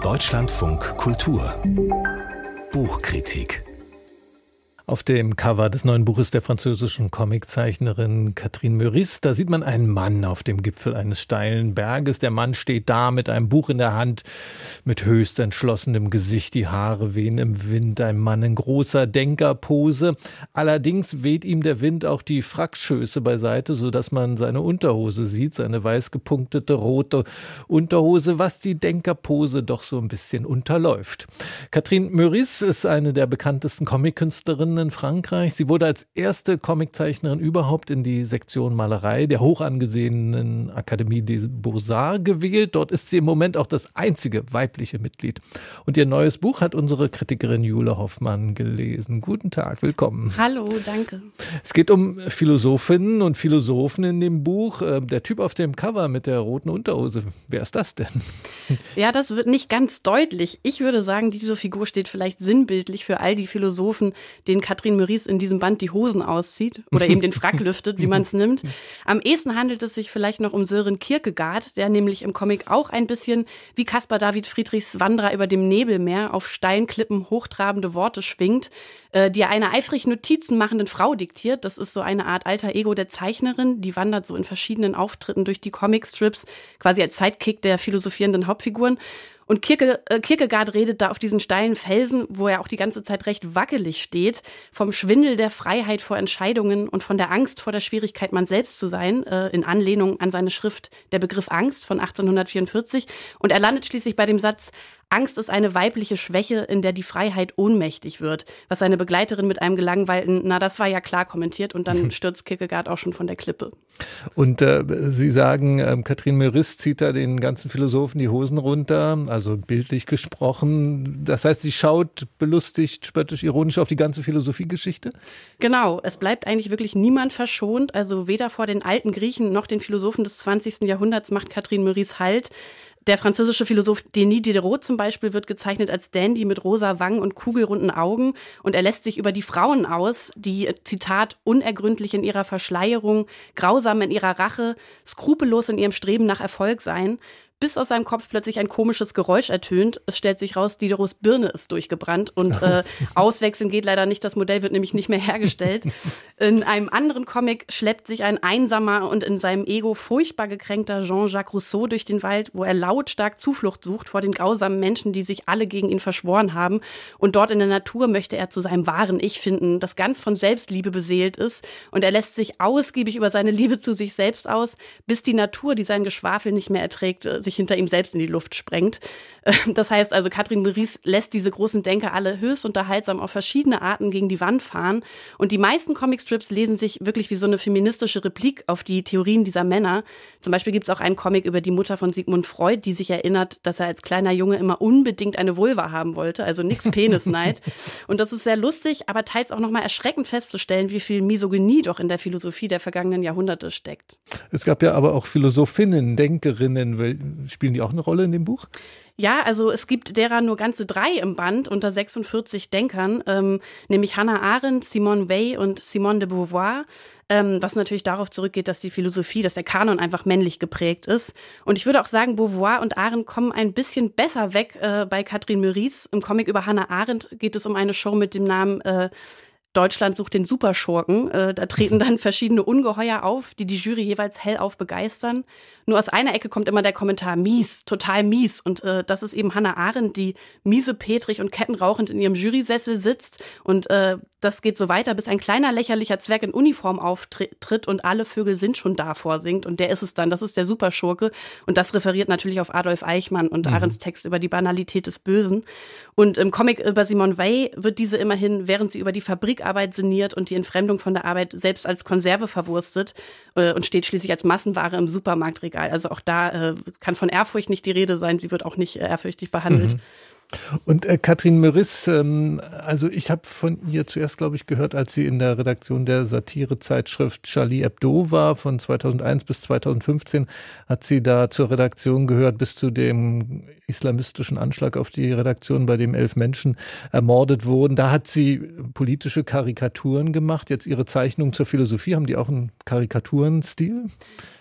Deutschlandfunk Kultur Buchkritik. Auf dem Cover des neuen Buches der französischen Comiczeichnerin Catherine Meurice, da sieht man einen Mann auf dem Gipfel eines steilen Berges. Der Mann steht da mit einem Buch in der Hand, mit höchst entschlossenem Gesicht, die Haare wehen im Wind, ein Mann in großer Denkerpose. Allerdings weht ihm der Wind auch die Frackschöße beiseite, sodass man seine Unterhose sieht, seine weiß gepunktete rote Unterhose, was die Denkerpose doch so ein bisschen unterläuft. Catherine Meurice ist eine der bekanntesten Comic-Künstlerinnen in Frankreich. Sie wurde als erste Comiczeichnerin überhaupt in die Sektion Malerei der hoch angesehenen Akademie des Beaux-Arts gewählt. Dort ist sie im Moment auch das einzige weibliche Mitglied. Und ihr neues Buch hat unsere Kritikerin Jule Hoffmann gelesen. Guten Tag, willkommen. Hallo, danke. Es geht um Philosophinnen und Philosophen in dem Buch. Der Typ auf dem Cover mit der roten Unterhose, wer ist das denn? Ja, das wird nicht ganz deutlich. Ich würde sagen, diese Figur steht vielleicht sinnbildlich für all die Philosophen, denen Catherine Meurice in diesem Band die Hosen auszieht oder eben den Frack lüftet, wie man es nimmt. Am ehesten handelt es sich vielleicht noch um Søren Kierkegaard, der nämlich im Comic auch ein bisschen wie Caspar David Friedrichs Wanderer über dem Nebelmeer auf steilen Klippen hochtrabende Worte schwingt, die er einer eifrig Notizen machenden Frau diktiert. Das ist so eine Art alter Ego der Zeichnerin, die wandert so in verschiedenen Auftritten durch die Comicstrips, quasi als Sidekick der philosophierenden Hauptfiguren. Und Kierkegaard redet da auf diesen steilen Felsen, wo er auch die ganze Zeit recht wackelig steht, vom Schwindel der Freiheit vor Entscheidungen und von der Angst vor der Schwierigkeit, man selbst zu sein, in Anlehnung an seine Schrift Der Begriff Angst von 1844. Und er landet schließlich bei dem Satz: Angst ist eine weibliche Schwäche, in der die Freiheit ohnmächtig wird. Was seine Begleiterin mit einem gelangweilten "Na, das war ja klar" kommentiert, und dann stürzt Kierkegaard auch schon von der Klippe. Und Sie sagen, Catherine Meurice zieht da den ganzen Philosophen die Hosen runter, also bildlich gesprochen. Das heißt, sie schaut belustigt, spöttisch, ironisch auf die ganze Philosophiegeschichte? Genau, es bleibt eigentlich wirklich niemand verschont. Also weder vor den alten Griechen noch den Philosophen des 20. Jahrhunderts macht Catherine Meurice Halt. Der französische Philosoph Denis Diderot zum Beispiel wird gezeichnet als Dandy mit rosa Wangen und kugelrunden Augen, und er lässt sich über die Frauen aus, die, Zitat, unergründlich in ihrer Verschleierung, grausam in ihrer Rache, skrupellos in ihrem Streben nach Erfolg seien, bis aus seinem Kopf plötzlich ein komisches Geräusch ertönt. Es stellt sich raus, Diderots Birne ist durchgebrannt und auswechseln geht leider nicht. Das Modell wird nämlich nicht mehr hergestellt. In einem anderen Comic schleppt sich ein einsamer und in seinem Ego furchtbar gekränkter Jean-Jacques Rousseau durch den Wald, wo er lautstark Zuflucht sucht vor den grausamen Menschen, die sich alle gegen ihn verschworen haben. Und dort in der Natur möchte er zu seinem wahren Ich finden, das ganz von Selbstliebe beseelt ist. Und er lässt sich ausgiebig über seine Liebe zu sich selbst aus, bis die Natur, die sein Geschwafel nicht mehr erträgt, sich hinter ihm selbst in die Luft sprengt. Das heißt also, Catherine Meurice lässt diese großen Denker alle höchst unterhaltsam auf verschiedene Arten gegen die Wand fahren. Und die meisten Comicstrips lesen sich wirklich wie so eine feministische Replik auf die Theorien dieser Männer. Zum Beispiel gibt es auch einen Comic über die Mutter von Sigmund Freud, die sich erinnert, dass er als kleiner Junge immer unbedingt eine Vulva haben wollte, also nix Penisneid. Und das ist sehr lustig, aber teils auch nochmal erschreckend festzustellen, wie viel Misogynie doch in der Philosophie der vergangenen Jahrhunderte steckt. Es gab ja aber auch Philosophinnen, Denkerinnen. Spielen die auch eine Rolle in dem Buch? Ja, also es gibt derer nur ganze 3 im Band unter 46 Denkern, nämlich Hannah Arendt, Simone Weil und Simone de Beauvoir, was natürlich darauf zurückgeht, dass die Philosophie, dass der Kanon einfach männlich geprägt ist. Und ich würde auch sagen, Beauvoir und Arendt kommen ein bisschen besser weg bei Catherine Meurice. Im Comic über Hannah Arendt geht es um eine Show mit dem Namen Deutschland sucht den Superschurken. Da treten dann verschiedene Ungeheuer auf, die die Jury jeweils hellauf begeistern. Nur aus einer Ecke kommt immer der Kommentar: mies, total mies. Und das ist eben Hannah Arendt, die miesepetrig und kettenrauchend in ihrem Jurysessel sitzt. Und das geht so weiter, bis ein kleiner lächerlicher Zwerg in Uniform auftritt und alle Vögel sind schon da vorsingt. Und der ist es dann, das ist der Superschurke. Und das referiert natürlich auf Adolf Eichmann und Arendts Text über die Banalität des Bösen. Und im Comic über Simone Weil wird diese immerhin, während sie über die Fabrikarbeit sinniert und die Entfremdung von der Arbeit, selbst als Konserve verwurstet und steht schließlich als Massenware im Supermarktregal. Also auch da kann von Ehrfurcht nicht die Rede sein. Sie wird auch nicht ehrfürchtig behandelt. Und Catherine Meurice, also ich habe von ihr zuerst, glaube ich, gehört, als sie in der Redaktion der Satirezeitschrift Charlie Hebdo war, von 2001 bis 2015, hat sie da zur Redaktion gehört, bis zu dem islamistischen Anschlag auf die Redaktion, bei dem 11 Menschen ermordet wurden. Da hat sie politische Karikaturen gemacht. Jetzt ihre Zeichnungen zur Philosophie, haben die auch einen Karikaturenstil?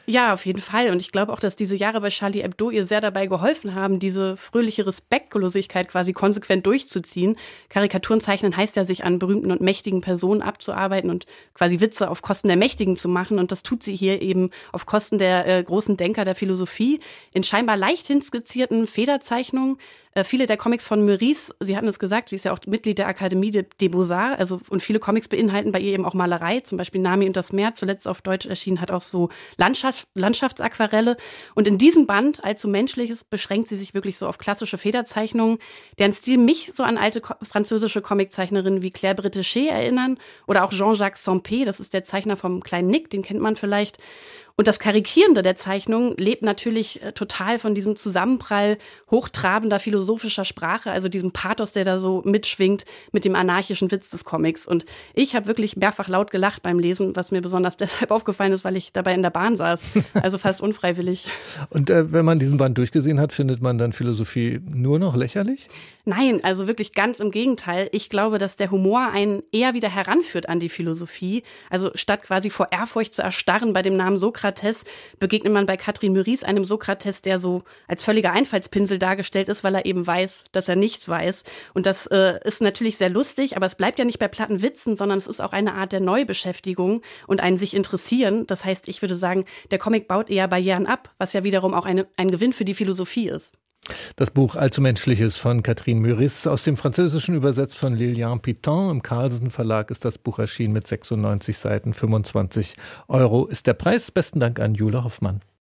Ja, auf jeden Fall. Und ich glaube auch, dass diese Jahre bei Charlie Hebdo ihr sehr dabei geholfen haben, diese fröhliche Respektlosigkeit quasi konsequent durchzuziehen. Karikaturen zeichnen heißt ja, sich an berühmten und mächtigen Personen abzuarbeiten und quasi Witze auf Kosten der Mächtigen zu machen. Und das tut sie hier eben auf Kosten der großen Denker der Philosophie in scheinbar leichthin skizzierten Federzeichnungen. Viele der Comics von Meurice, Sie hatten es gesagt, sie ist ja auch Mitglied der Akademie des Beaux-Arts, und viele Comics beinhalten bei ihr eben auch Malerei, zum Beispiel Nami und das Meer, zuletzt auf Deutsch erschienen, hat auch so Landschaftsaquarelle. Und in diesem Band, Allzu Menschliches, beschränkt sie sich wirklich so auf klassische Federzeichnungen, deren Stil mich so an alte französische Comiczeichnerinnen wie Claire Bretéché erinnern oder auch Jean-Jacques Sempé, das ist der Zeichner vom kleinen Nick, den kennt man vielleicht. Und das Karikierende der Zeichnung lebt natürlich total von diesem Zusammenprall hochtrabender philosophischer Sprache, also diesem Pathos, der da so mitschwingt mit dem anarchischen Witz des Comics. Und ich habe wirklich mehrfach laut gelacht beim Lesen, was mir besonders deshalb aufgefallen ist, weil ich dabei in der Bahn saß, also fast unfreiwillig. Und wenn man diesen Band durchgesehen hat, findet man dann Philosophie nur noch lächerlich? Nein, also wirklich ganz im Gegenteil. Ich glaube, dass der Humor einen eher wieder heranführt an die Philosophie. Also statt quasi vor Ehrfurcht zu erstarren bei dem Namen Sokrates, begegnet man bei Catherine Meurice einem Sokrates, der so als völliger Einfallspinsel dargestellt ist, weil er eben weiß, dass er nichts weiß. Und das ist natürlich sehr lustig, aber es bleibt ja nicht bei platten Witzen, sondern es ist auch eine Art der Neubeschäftigung und ein sich interessieren. Das heißt, ich würde sagen, der Comic baut eher Barrieren ab, was ja wiederum auch ein Gewinn für die Philosophie ist. Das Buch Allzu Menschliches von Catherine Meurice, aus dem Französischen übersetzt von Lilian Piton. Im Carlsen Verlag ist das Buch erschienen mit 96 Seiten, 25 € ist der Preis. Besten Dank an Jule Hoffmann.